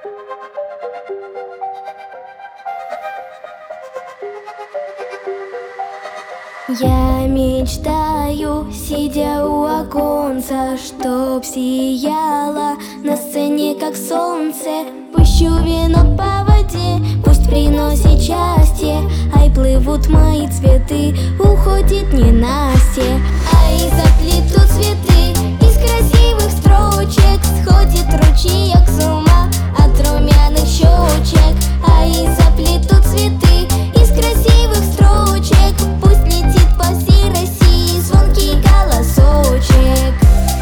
Я мечтаю, сидя у оконца, чтоб сияло на сцене, как солнце. Пущу вино по воде, пусть приносит счастье. Ай, плывут мои цветы, уходит ненастье. Ай, заплетут цветы из красивых строчек, сходит ручеек с ума от румяных щечек. Ай, заплетут цветы из красивых строчек, пусть летит по всей России звонкий голосочек.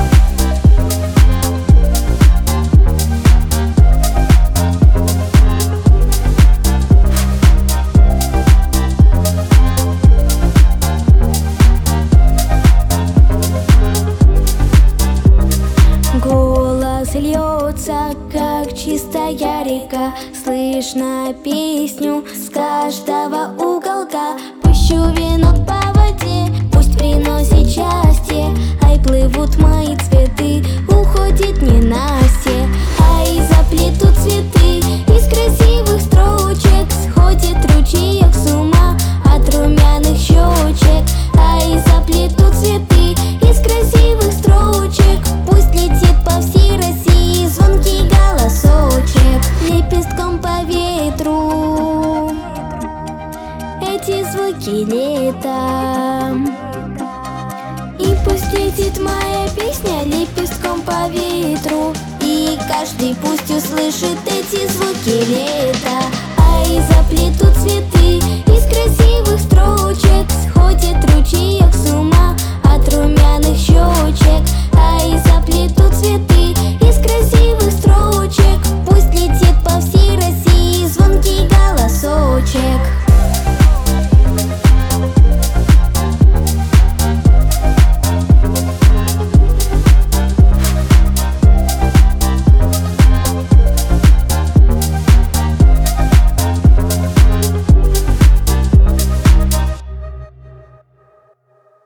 Голос льется, как чистая река, слышно песню с каждого уголка. Пущу вино по воде, пусть приносит счастье. Ай, плывут мои цветы, уходит ненастье. Ай, заплетут цветы из красивых строчек, сходит ручеек с ума от румяных щечек. Ай, заплетут цветы из красивых строчек, пусть летит по всей России звонкий голосочек. Лепестком по ветру эти звуки лета, и пусть летит моя песня лепестком по ветру, и каждый пусть услышит эти звуки лета.